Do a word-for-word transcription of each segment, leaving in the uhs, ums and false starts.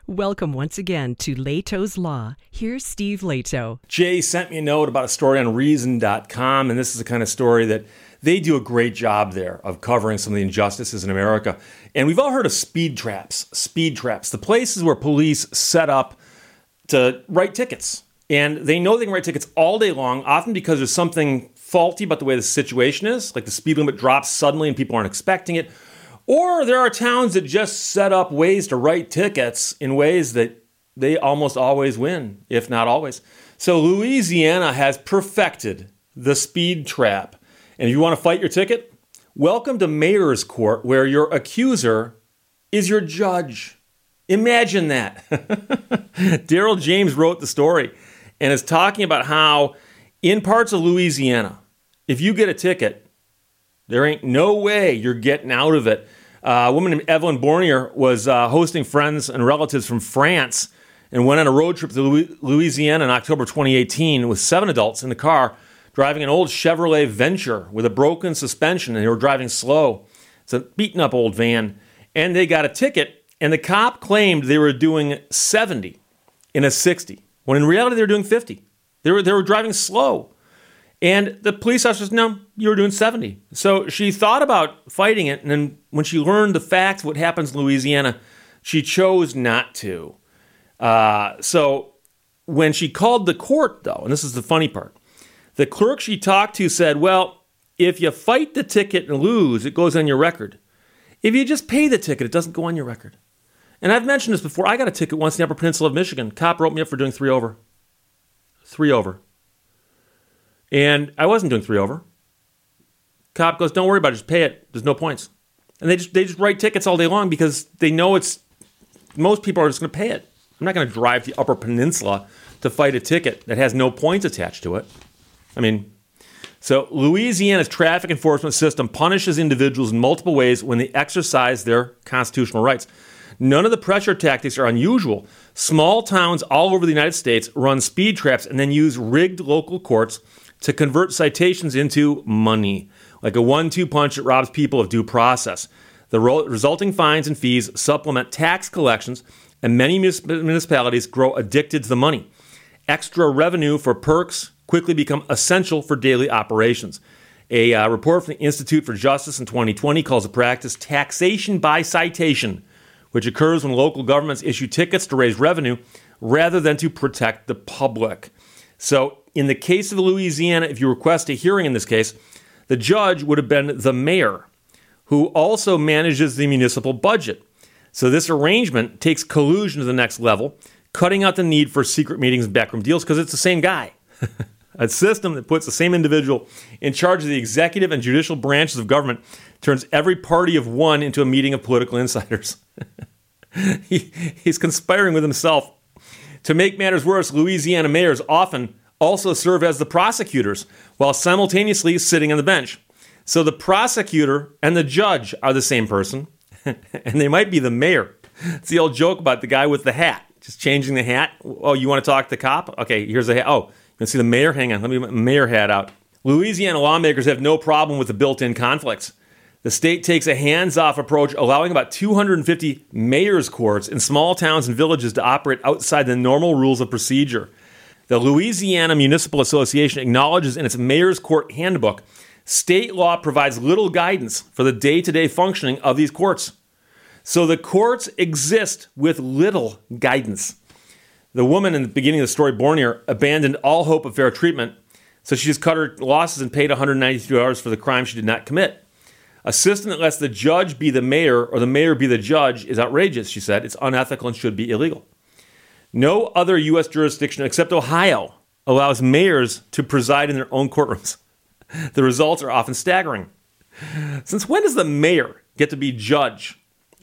Welcome once again to Leto's Law. Here's Steve Leto. Jay sent me a note about a story on reason dot com, and this is the kind of story that they do a great job there of covering some of the injustices in America. And we've all heard of speed traps. Speed traps, the places where police set up to write tickets. And they know they can write tickets all day long, often because there's something faulty about the way the situation is, like the speed limit drops suddenly and people aren't expecting it. Or there are towns that just set up ways to write tickets in ways that they almost always win, if not always. So Louisiana has perfected the speed trap. And if you want to fight your ticket, welcome to mayor's court, where your accuser is your judge. Imagine that. Daryl James wrote the story and is talking about how in parts of Louisiana, if you get a ticket, there ain't no way you're getting out of it. Uh, a woman named Evelyn Bornier was uh, hosting friends and relatives from France and went on a road trip to Louisiana in October twenty eighteen with seven adults in the car, driving an old Chevrolet Venture with a broken suspension, and they were driving slow. It's a beaten-up old van. And they got a ticket, and the cop claimed they were doing seventy in a sixty, when in reality they were doing fifty. They were, they were driving slow. And the police officer says, no, you were doing seventy. So she thought about fighting it, and then when she learned the facts of what happens in Louisiana, she chose not to. Uh, so when she called the court, though, and this is the funny part, the clerk she talked to said, well, if you fight the ticket and lose, it goes on your record. If you just pay the ticket, it doesn't go on your record. And I've mentioned this before. I got a ticket once in the Upper Peninsula of Michigan. Cop wrote me up for doing three over. Three over. And I wasn't doing three over. Cop goes, don't worry about it, just pay it. There's no points. And they just they just write tickets all day long because they know it's, most people are just going to pay it. I'm not going to drive to the Upper Peninsula to fight a ticket that has no points attached to it. I mean, so Louisiana's traffic enforcement system punishes individuals in multiple ways when they exercise their constitutional rights. None of the pressure tactics are unusual. Small towns all over the United States run speed traps and then use rigged local courts to convert citations into money, like a one two punch that robs people of due process. The ro- resulting fines and fees supplement tax collections, and many mus- municipalities grow addicted to the money. Extra revenue for perks quickly become essential for daily operations. A uh, report from the Institute for Justice in twenty twenty calls the practice taxation by citation, which occurs when local governments issue tickets to raise revenue rather than to protect the public. So in the case of Louisiana, if you request a hearing in this case, the judge would have been the mayor, who also manages the municipal budget. So this arrangement takes collusion to the next level, cutting out the need for secret meetings and backroom deals because it's the same guy. A system that puts the same individual in charge of the executive and judicial branches of government turns every party of one into a meeting of political insiders. he, he's conspiring with himself. To make matters worse, Louisiana mayors often also serve as the prosecutors while simultaneously sitting on the bench. So the prosecutor and the judge are the same person, and they might be the mayor. It's the old joke about the guy with the hat, just changing the hat. Oh, you want to talk to the cop? Okay, here's the hat. Oh, you can see the mayor? Hang on, let me get my mayor hat out. Louisiana lawmakers have no problem with the built-in conflicts. The state takes a hands-off approach, allowing about two hundred fifty mayor's courts in small towns and villages to operate outside the normal rules of procedure. The Louisiana Municipal Association acknowledges in its mayor's court handbook, state law provides little guidance for the day-to-day functioning of these courts. So the courts exist with little guidance. The woman in the beginning of the story, Bornier, abandoned all hope of fair treatment, so she just cut her losses and paid one hundred ninety-three dollars for the crime she did not commit. A system that lets the judge be the mayor or the mayor be the judge is outrageous, she said. It's unethical and should be illegal. No other U S jurisdiction except Ohio allows mayors to preside in their own courtrooms. The results are often staggering. Since when does the mayor get to be judge?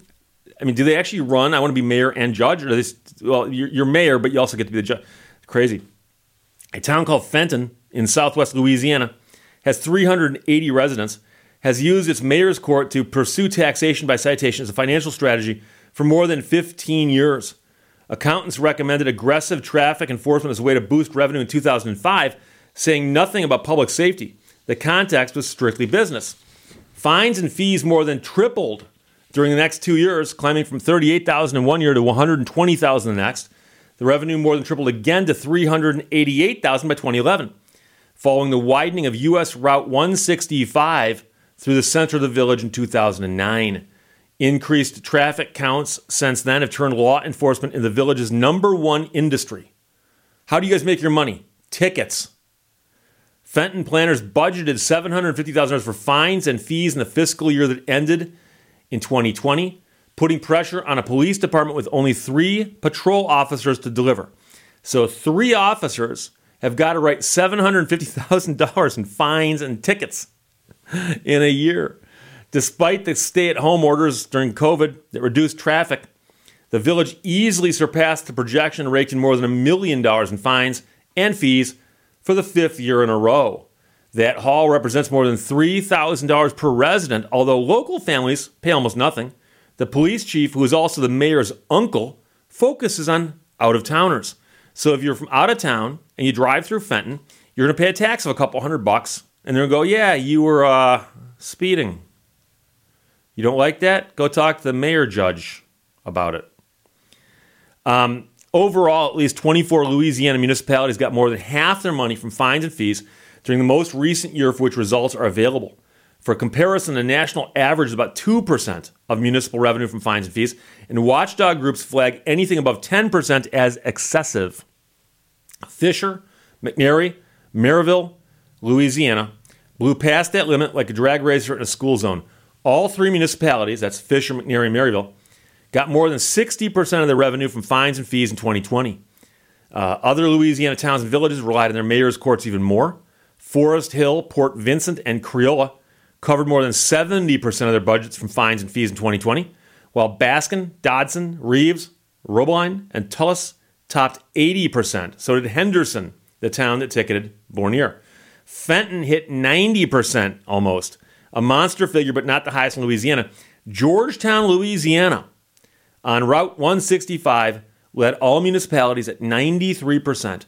I mean, do they actually run, I want to be mayor and judge? Or do they, well, you're, you're mayor, but you also get to be the judge. It's crazy. A town called Fenton in southwest Louisiana has three hundred eighty residents, has used its mayor's court to pursue taxation by citation as a financial strategy for more than fifteen years. Accountants recommended aggressive traffic enforcement as a way to boost revenue in two thousand five, saying nothing about public safety. The context was strictly business. Fines and fees more than tripled During the next two years, climbing from thirty-eight thousand in one year to one hundred twenty thousand the next, the revenue more than tripled again to three hundred eighty-eight thousand by twenty eleven, following the widening of U S Route one sixty-five through the center of the village in two thousand nine. Increased traffic counts since then have turned law enforcement into the village's number one industry. How do you guys make your money? Tickets. Fenton planners budgeted seven hundred fifty thousand dollars for fines and fees in the fiscal year that ended in twenty twenty, putting pressure on a police department with only three patrol officers to deliver. So three officers have got to write seven hundred fifty thousand dollars in fines and tickets in a year. Despite the stay-at-home orders during COVID that reduced traffic, the village easily surpassed the projection, raking more than a million dollars in fines and fees for the fifth year in a row. That haul represents more than three thousand dollars per resident, although local families pay almost nothing. The police chief, who is also the mayor's uncle, focuses on out-of-towners. So if you're from out of town and you drive through Fenton, you're going to pay a tax of a couple hundred bucks. And they're going to go, yeah, you were uh, speeding. You don't like that? Go talk to the mayor judge about it. Um, overall, at least twenty-four Louisiana municipalities got more than half their money from fines and fees during the most recent year for which results are available. For comparison, the national average is about two percent of municipal revenue from fines and fees, and watchdog groups flag anything above ten percent as excessive. Fisher, McNairy, Maryville, Louisiana, blew past that limit like a drag racer in a school zone. All three municipalities, that's Fisher, McNairy, and Maryville, got more than sixty percent of their revenue from fines and fees in twenty twenty. Uh, other Louisiana towns and villages relied on their mayor's courts even more. Forest Hill, Port Vincent, and Creola covered more than seventy percent of their budgets from fines and fees in twenty twenty, while Baskin, Dodson, Reeves, Robeline, and Tullis topped eighty percent. So did Henderson, the town that ticketed Bornier. Fenton hit ninety percent almost, a monster figure, but not the highest in Louisiana. Georgetown, Louisiana, on Route one sixty-five, led all municipalities at ninety-three percent.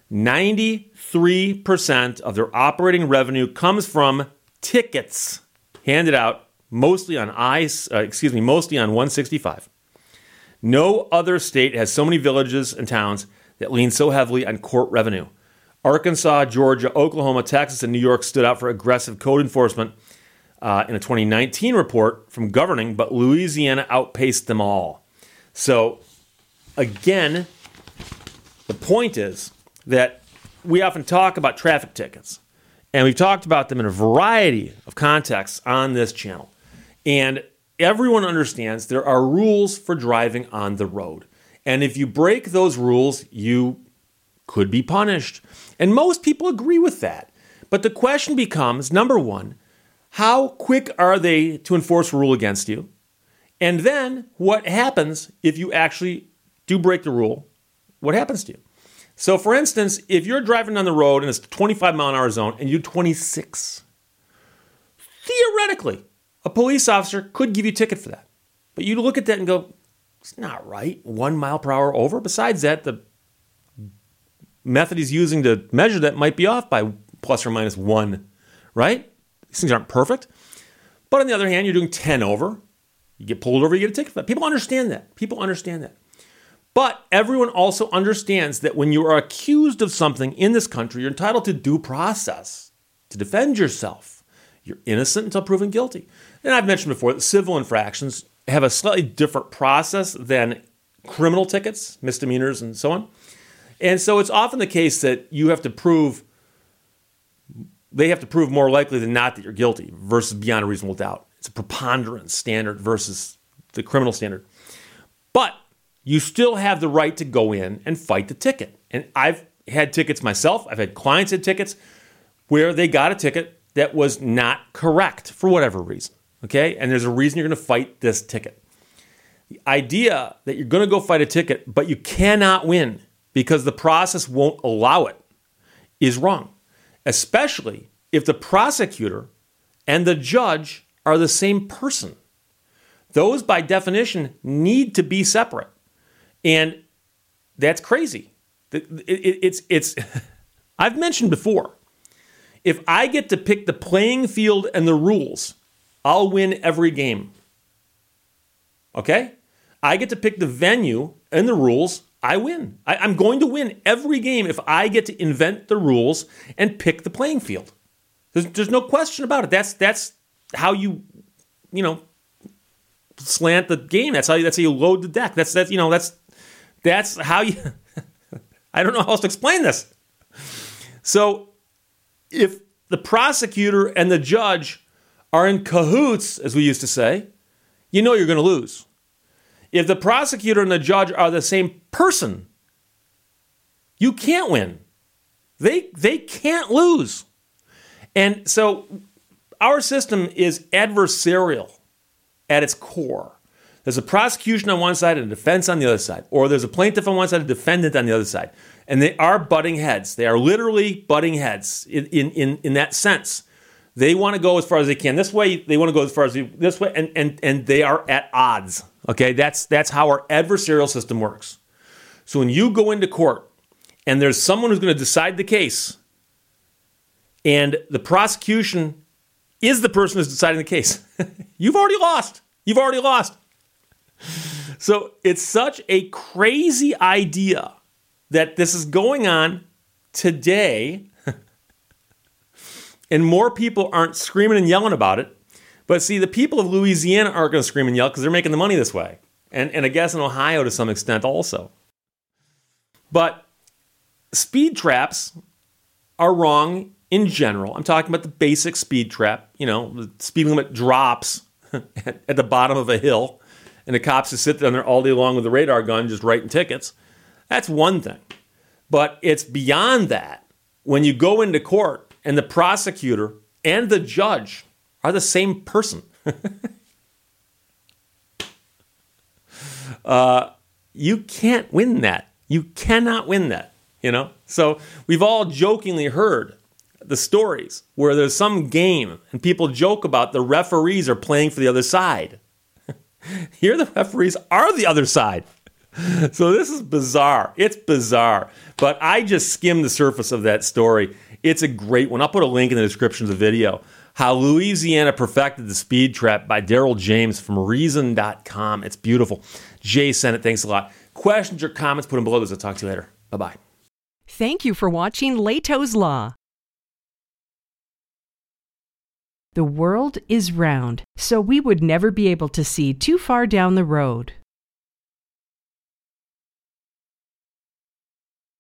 ninety-three percent of their operating revenue comes from tickets handed out mostly on ice, uh, excuse me, mostly on one sixty-five. No other state has so many villages and towns that lean so heavily on court revenue. Arkansas, Georgia, Oklahoma, Texas, and New York stood out for aggressive code enforcement uh, in a twenty nineteen report from governing, but Louisiana outpaced them all. So, again, the point is that we often talk about traffic tickets, and we've talked about them in a variety of contexts on this channel. And everyone understands there are rules for driving on the road. And if you break those rules, you could be punished. And most people agree with that. But the question becomes, number one, how quick are they to enforce a rule against you? And then what happens if you actually do break the rule? What happens to you? So, for instance, if you're driving down the road and it's a twenty-five mile an hour zone and you do twenty-six, theoretically, a police officer could give you a ticket for that. But you look at that and go, it's not right. One mile per hour over. Besides that, the method he's using to measure that might be off by plus or minus one, right? These things aren't perfect. But on the other hand, you're doing ten over. You get pulled over, you get a ticket for that. People understand that. People understand that. But everyone also understands that when you are accused of something in this country, you're entitled to due process to defend yourself. You're innocent until proven guilty. And I've mentioned before that civil infractions have a slightly different process than criminal tickets, misdemeanors, and so on. And so it's often the case that you have to prove, they have to prove more likely than not that you're guilty versus beyond a reasonable doubt. It's a preponderance standard versus the criminal standard. But you still have the right to go in and fight the ticket. And I've had tickets myself. I've had clients had tickets where they got a ticket that was not correct for whatever reason. Okay? And there's a reason you're going to fight this ticket. The idea that you're going to go fight a ticket, but you cannot win because the process won't allow it is wrong. Especially if the prosecutor and the judge are the same person. Those, by definition, need to be separate. And that's crazy. It's, it's, I've mentioned before, if I get to pick the playing field and the rules, I'll win every game. okay? I get to pick the venue and the rules. I win. I, I'm going to win every game if I get to invent the rules and pick the playing field. There's, there's no question about it. That's that's how you, you know, slant the game. That's how you, that's how you load the deck. That's that's you know that's that's how you. I don't know how else to explain this. So, if the prosecutor and the judge are in cahoots, as we used to say, you know you're going to lose. If the prosecutor and the judge are the same person, you can't win. They they can't lose. And so our system is adversarial at its core. There's a prosecution on one side and a defense on the other side. Or there's a plaintiff on one side and a defendant on the other side. And they are butting heads. They are literally butting heads in, in, in, in that sense. They want to go as far as they can this way. They want to go as far as this way. And, and, and they are at odds. Okay, that's, that's how our adversarial system works. So when you go into court and there's someone who's going to decide the case, and the prosecution is the person who's deciding the case, you've already lost. You've already lost. So it's such a crazy idea that this is going on today, and more people aren't screaming and yelling about it. But see, the people of Louisiana aren't going to scream and yell because they're making the money this way. And, and I guess in Ohio to some extent also. But speed traps are wrong in general. I'm talking about the basic speed trap. You know, the speed limit drops at the bottom of a hill, and the cops just sit down there all day long with a radar gun just writing tickets. That's one thing. But it's beyond that. When you go into court and the prosecutor and the judge are the same person. uh, you can't win that. You cannot win that, you know? So we've all jokingly heard the stories where there's some game and people joke about the referees are playing for the other side. Here the referees are the other side. So this is bizarre. It's bizarre. But I just skimmed the surface of that story. It's a great one. I'll put a link in the description of the video. How Louisiana Perfected the Speed Trap by Daryl James from Reason dot com. It's beautiful. Jay sent it. Thanks a lot. Questions or comments, put them below. I'll talk to you later. Bye-bye. Thank you for watching Leto's Law. The world is round, so we would never be able to see too far down the road.